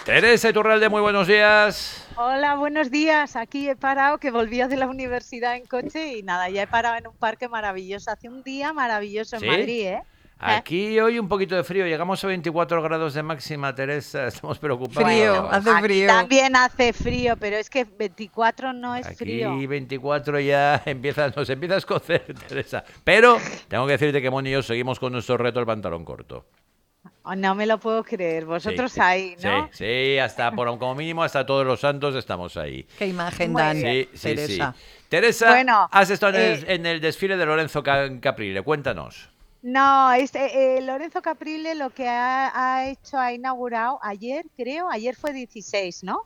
Teresa Iturralde, muy buenos días. Hola, buenos días. Aquí he parado, que volvía de la universidad en coche y nada, ya he parado en un parque maravilloso. Hace un día maravilloso en ¿Sí? Madrid, ¿eh? ¿Eh? Aquí hoy un poquito de frío, llegamos a 24 grados de máxima, Teresa, estamos Bueno, Frío, hace preocupados. aquí frío. también hace frío, pero es que 24 no es Aquí frío. 24 ya nos empieza a escocer, Teresa. Pero tengo que decirte que Moni y yo seguimos con nuestro reto el pantalón corto. Oh, no me lo puedo creer. Sí, Vosotros ahí, sí, ¿no? sí, hasta como mínimo hasta todos los santos estamos ahí. Qué imagen Muy dan, bien. Sí, sí, sí. Teresa. Teresa, Bueno, has estado en eh, el desfile de Lorenzo Caprile, cuéntanos. no, Lorenzo Caprile lo que ha hecho, ha inaugurado ayer, creo, ayer fue 16, ¿no?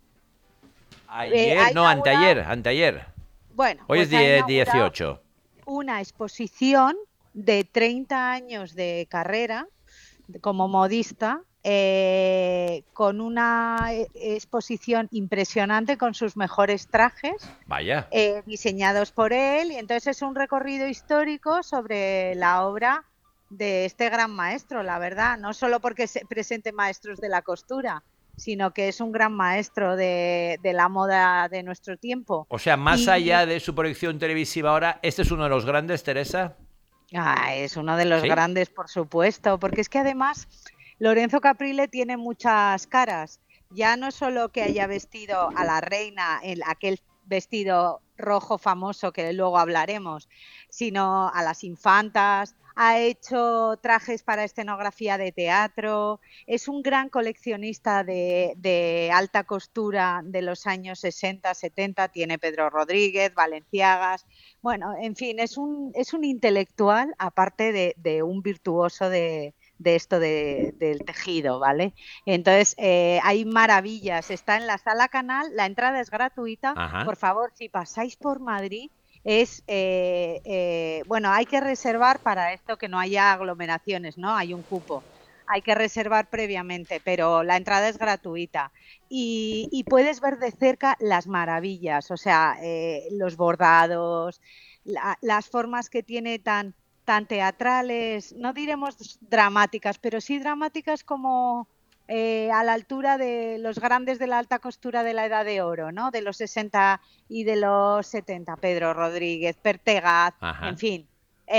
Ha Ayer, no, inaugurado, anteayer. bueno, Hoy es pues ha inaugurado 18. una exposición de 30 años de carrera como modista, con una exposición impresionante con sus mejores trajes, Vaya. diseñados por él. Y entonces es un recorrido histórico sobre la obra de este gran maestro, la verdad, no solo porque se presente maestros de la costura, sino que es un gran maestro de la moda de nuestro tiempo. O sea, más Y allá de su proyección televisiva ahora, ¿este es uno de los grandes, Teresa? es uno de los ¿Sí? grandes, por supuesto, porque es que además Lorenzo Caprile tiene muchas caras. Ya no solo que haya vestido a la reina en aquel vestido rojo famoso que luego hablaremos, sino a las infantas, ha hecho trajes para escenografía de teatro, es un gran coleccionista de alta costura de los años 60, 70, tiene Pedro Rodríguez, Valenciagas. Bueno, en fin, es un intelectual, aparte de un virtuoso de esto del tejido, ¿vale? Entonces, hay maravillas. Está en la Sala Canal, la entrada es gratuita. Ajá. Por favor, si pasáis por Madrid, bueno, hay que reservar para esto, que no haya aglomeraciones, ¿no? Hay un cupo. Hay que reservar previamente, pero la entrada es gratuita. Y puedes ver de cerca las maravillas, o sea, los bordados, las formas que tiene tan teatrales, no diremos dramáticas, pero sí dramáticas como a la altura de los grandes de la alta costura de la Edad de Oro, ¿no? De los 60 y de los 70, Pedro Rodríguez, Pertegaz, en Ajá. fin.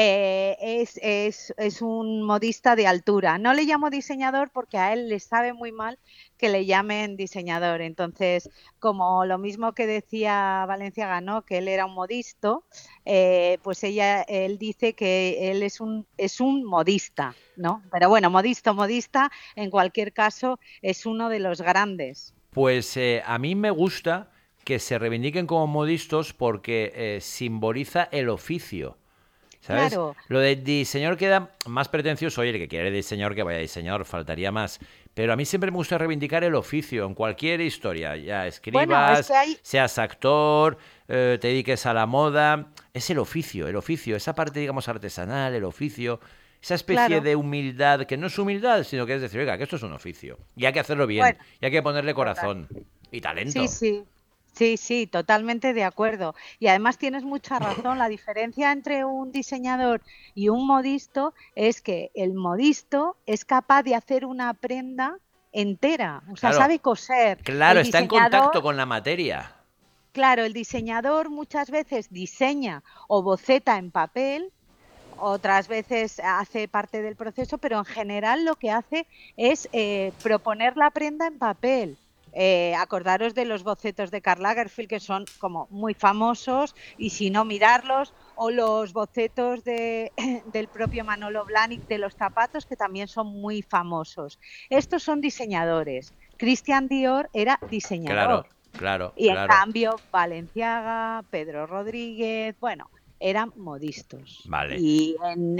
Es un modista de altura. No le llamo diseñador porque a él le sabe muy mal que le llamen diseñador. Entonces, como lo mismo que decía Valenciaga, ¿no? Que él era un modisto, pues él dice que él es un modista, ¿no? Pero bueno, modista, en cualquier caso, es uno de los grandes. Pues a mí me gusta que se reivindiquen como modistos porque simboliza el oficio. ¿Sabes? Claro, Lo de diseñador queda más pretencioso. Oye, el que quiere diseñador, que vaya diseñador, faltaría más. Pero a mí siempre me gusta reivindicar el oficio en cualquier historia. Ya bueno, es escribas, que hay, seas actor, te dediques a la moda. Es el oficio, esa parte, digamos, artesanal, el oficio. Esa especie claro, de humildad, que no es humildad, sino que es decir, oiga, que esto es un oficio. Y hay que hacerlo bien. bueno, Y hay que ponerle total. corazón. Y Sí, talento. sí, sí, sí, totalmente de acuerdo. Y además tienes mucha razón. La diferencia entre un diseñador y un modisto es que el modisto es capaz de hacer una prenda entera, o sea, Claro, sabe coser. claro, El está en contacto diseñador, con la materia. claro, el diseñador muchas veces diseña o boceta en papel, otras veces hace parte del proceso, pero en general lo que hace es proponer la prenda en papel. Acordaros de los bocetos de Karl Lagerfeld, que son como muy famosos, y si no, mirarlos, o los bocetos del propio Manolo Blahnik de los zapatos, que también son muy famosos. Estos son diseñadores. Christian Dior era Claro, diseñador. claro, Y en claro. cambio, Valenciaga, Pedro Rodríguez, bueno, eran modistos. Vale. Y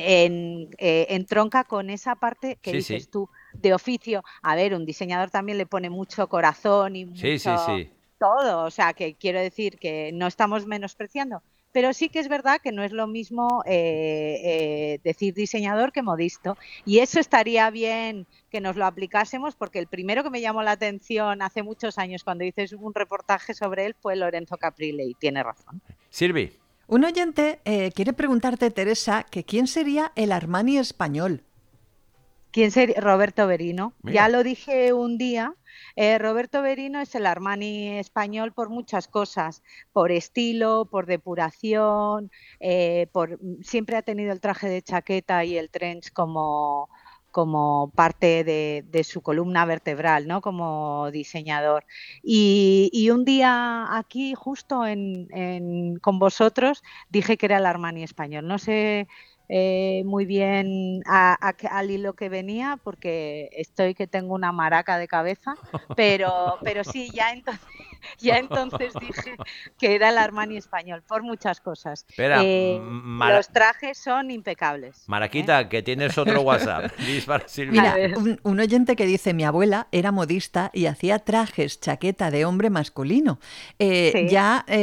entronca con esa parte que Sí, sí. dices tú, de oficio. A ver, un diseñador también le pone mucho corazón y Sí, sí, mucho sí. todo. O sea, que quiero decir que no estamos menospreciando. Pero sí que es verdad que no es lo mismo decir diseñador que modisto. Y eso estaría bien que nos lo aplicásemos, porque el primero que me llamó la atención hace muchos años cuando hice un reportaje sobre él fue Lorenzo Caprile, y tiene razón. Sirvi. Un oyente quiere preguntarte, Teresa, que quién sería el Armani español. ¿Quién sería? Roberto Berino. Ya Mira, lo dije un día. Roberto Berino es el Armani español por muchas cosas, por estilo, por depuración, siempre ha tenido el traje de chaqueta y el trench como parte de su columna vertebral, ¿no? Como diseñador. Y un día aquí, justo con vosotros, dije que era el Armani español. No sé muy bien al hilo que venía, porque estoy que tengo una maraca de cabeza, pero sí, ya entonces dije que era el Armani español, por muchas cosas. espera, Los trajes son impecables. Maraquita, que tienes otro WhatsApp. Dispara, A Silvia. Mira, ver, un oyente que dice, mi abuela era modista y hacía trajes, chaqueta de hombre masculino, sí.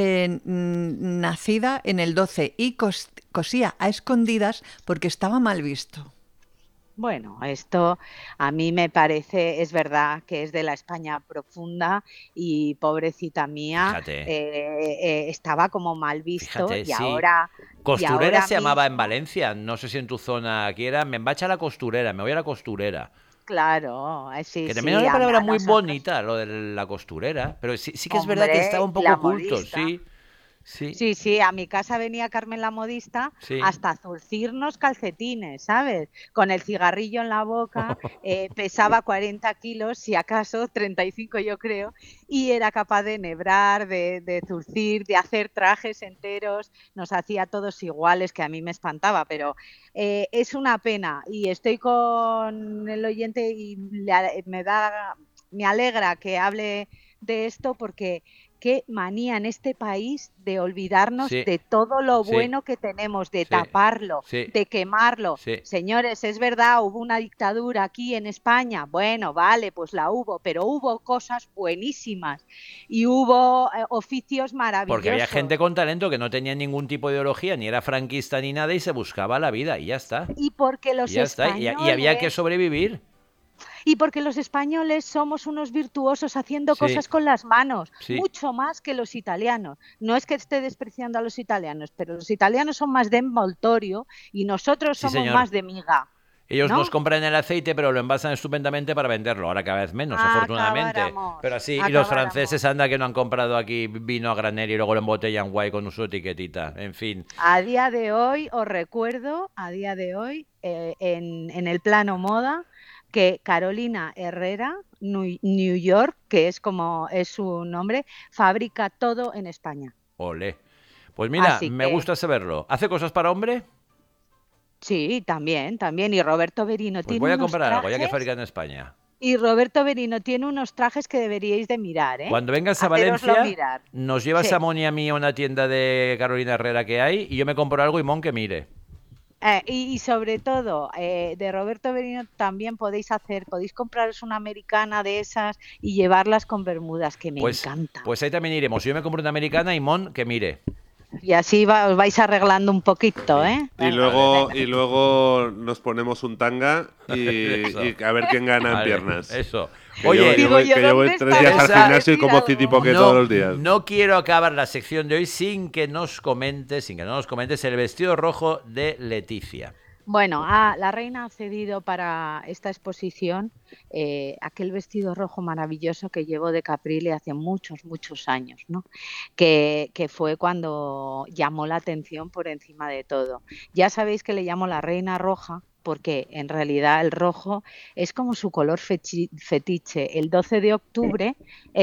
nacida en el 12 y cosía a escondidas porque estaba mal visto. Bueno, esto a mí me parece, es verdad que es de la España profunda y pobrecita mía, Fíjate, estaba como mal visto fíjate, y sí. ahora, y Costurera ahora se llamaba en mismo, Valencia. No sé si en tu zona aquí era. Me embacha la costurera, me voy a la costurera. claro, sí, Que también es sí, una palabra a muy nosotros, bonita, lo de la costurera. Pero sí, sí que es verdad que estaba hombre, un y poco la oculto, modista. sí. Sí, Sí, sí, a mi casa venía Carmen la modista sí. hasta zurcirnos calcetines, ¿sabes? Con el cigarrillo en la boca, pesaba 40 kilos, si acaso, 35 yo creo, y era capaz de enhebrar, de zurcir, de hacer trajes enteros, nos hacía todos iguales, que a mí me espantaba, pero es una pena y estoy con el oyente y me alegra que hable de esto porque qué manía en este país de olvidarnos Sí, de todo lo sí, bueno que tenemos, de sí, taparlo, sí, de quemarlo. sí. Señores, es verdad, hubo una dictadura aquí en España. Bueno, vale, pues la hubo, pero hubo cosas buenísimas y hubo oficios Porque había maravillosos. gente con talento que no tenía ningún tipo de ideología, ni era franquista ni nada, y se buscaba la vida, y ya está. Y porque Y los ya está. Y había que españoles sobrevivir. Y porque los españoles somos unos virtuosos haciendo Sí, cosas con las manos, sí, mucho más que los italianos. No es que esté despreciando a los italianos, pero los italianos son más de envoltorio y nosotros sí, somos señor. más de miga, Ellos nos ¿no? compran el aceite, pero lo envasan estupendamente para venderlo. Ahora cada vez menos, afortunadamente. Pero así, y los franceses Acabáramos. anda que no han comprado aquí vino a granel y luego lo embotellan guay con su etiquetita. En fin. A día de hoy, os recuerdo, a día de hoy, en el plano moda, que Carolina Herrera, New York, que es como es su nombre, fabrica todo en España. Ole. Pues mira, Así me que gusta saberlo. ¿Hace cosas para hombre? sí, también, también. Y Roberto Berino Pues tiene voy a unos comprar algo, ya que trajes, fabrican en España. y Roberto Berino tiene unos trajes que deberíais de mirar, ¿eh? Cuando vengas a Hacéroslo Valencia, mirar. nos llevas Sí. a Moni y a mí a una tienda de Carolina Herrera que hay y yo me compro algo y Mon que mire. Y sobre todo, de Roberto Berino también podéis compraros una americana de esas y llevarlas con bermudas, que me Pues, encanta. pues ahí también iremos. Yo me compro una americana y Mon que mire. Y así os vais arreglando un poquito, Sí. ¿eh? Y Venga, Vale. luego, venga. y luego nos ponemos un tanga Eso. y a ver quién gana en Vale, piernas. eso. Que yo, Oye, yo Digo voy, yo, que yo voy ¿dónde 3 días al estará? Teresa, gimnasio y Decir como algo. citipoque todos los días. no quiero acabar la sección de hoy sin que nos comentes, sin que no nos comentes el vestido rojo de Leticia. Bueno, la reina ha cedido para esta exposición aquel vestido rojo maravilloso que llevó de Caprile hace muchos, muchos años, ¿no? Que fue cuando llamó la atención por encima de todo. Ya sabéis que le llamo la reina roja porque en realidad el rojo es como su color fetiche. El 12 de octubre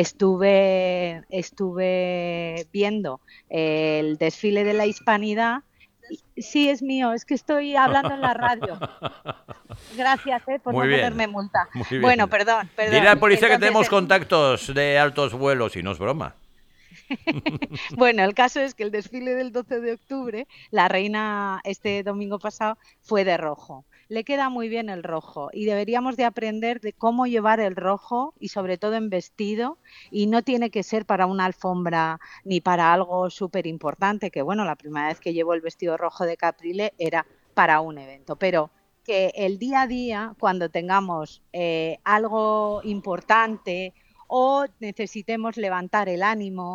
estuve viendo el desfile de la Hispanidad. Sí, es mío, es que estoy hablando en la radio. Gracias, por Muy no bien, ponerme multa. muy Bueno, bien. perdón, Dile perdón. al policía que Entonces, tenemos contactos de altos vuelos y no es broma. bueno, el caso es que el desfile del 12 de octubre, la reina este domingo pasado fue de rojo. Le queda muy bien el rojo y deberíamos de aprender de cómo llevar el rojo y sobre todo en vestido, y no tiene que ser para una alfombra ni para algo súper importante, que bueno, la primera vez que llevo el vestido rojo de Caprile era para un evento, pero que el día a día, cuando tengamos algo importante o necesitemos levantar el ánimo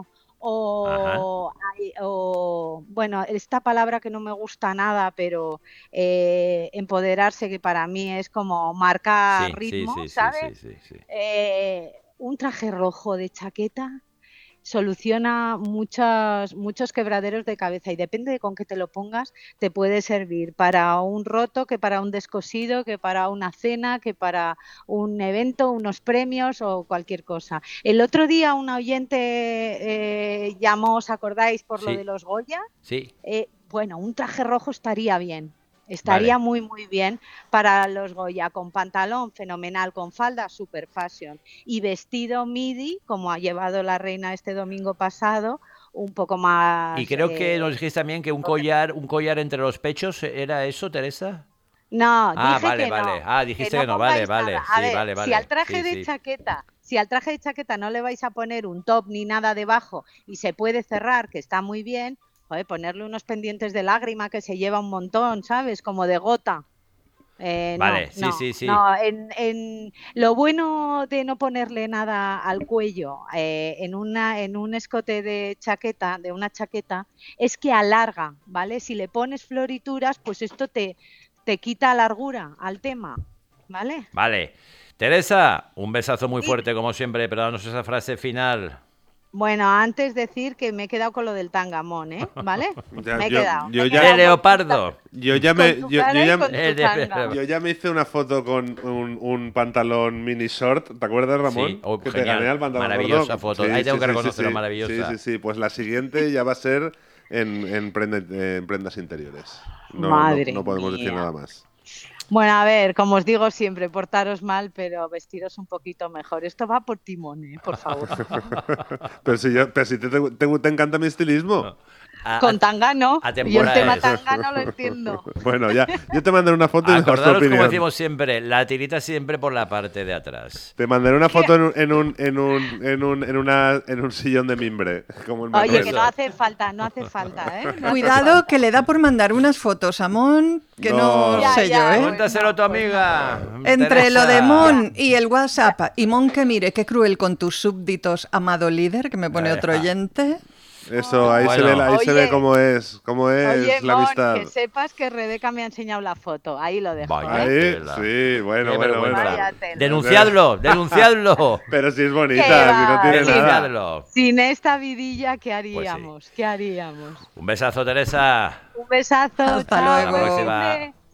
bueno, esta palabra que no me gusta nada, pero empoderarse, que para mí es como marcar ritmo, ¿sabes? Sí. Un traje rojo de chaqueta soluciona muchos quebraderos de cabeza y depende de con qué te lo pongas, te puede servir para un roto, que para un descosido, que para una cena, que para un evento, unos premios o cualquier cosa. El otro día un oyente llamó, ¿os acordáis por lo de los Goya? Sí. Bueno, un traje rojo estaría bien. Estaría muy bien para los Goya, con pantalón fenomenal, con falda super fashion y vestido midi, como ha llevado la reina este domingo pasado, un poco más... Y creo que nos dijiste también que un collar entre los pechos, ¿era eso, Teresa? No, dije que vale. no. Dijiste que no, vale. A ver, vale. Si al traje de chaqueta no le vais a poner un top ni nada debajo y se puede cerrar, que está muy bien, ponerle unos pendientes de lágrima que se lleva un montón, ¿sabes? Como de gota. Sí. No, lo bueno de no ponerle nada al cuello en un escote de chaqueta, de una chaqueta, es que alarga, ¿vale? Si le pones florituras, pues esto te quita largura al tema, ¿vale? Vale. Teresa, un besazo muy fuerte como siempre, pero danos esa frase final. Bueno, antes decir que me he quedado con lo del tangamón, ¿vale? Me he quedado. De leopardo. Yo ya me hice una foto con un pantalón mini short, ¿te acuerdas, Ramón? Sí, que genial, te gané al pantalón maravillosa gordo. foto. Ahí tengo que reconocerlo, maravillosa. Sí, pues la siguiente ya va a ser en prendas interiores. No podemos decir nada más. Bueno, a ver, como os digo siempre, portaros mal, pero vestiros un poquito mejor. Esto va por timón, por favor. pero si te encanta mi estilismo. Con tanga no. Yo el tema tanga no lo entiendo. Bueno, ya, yo te mandaré una foto y me das tu opinión. Como decimos siempre, la tirita siempre por la parte de atrás. Te mandaré una foto en un sillón de mimbre. Como el Oye, que no hace falta, Cuidado, que le da por mandar unas fotos a Mon, que no sé yo, Cuéntaselo a tu amiga. Entre lo de Mon y el WhatsApp, y Mon que mire, qué cruel con tus súbditos, amado líder, que me pone otro oyente. Eso, ahí se ve cómo es la amistad. Que sepas que Rebeca me ha enseñado la foto, ahí lo dejo. Ahí, sí, bueno. Denunciadlo. Pero si es bonita, si no tiene nada. Sin esta vidilla, ¿qué haríamos? Un besazo, Teresa. Un besazo. Hasta chao. luego. Hasta la próxima.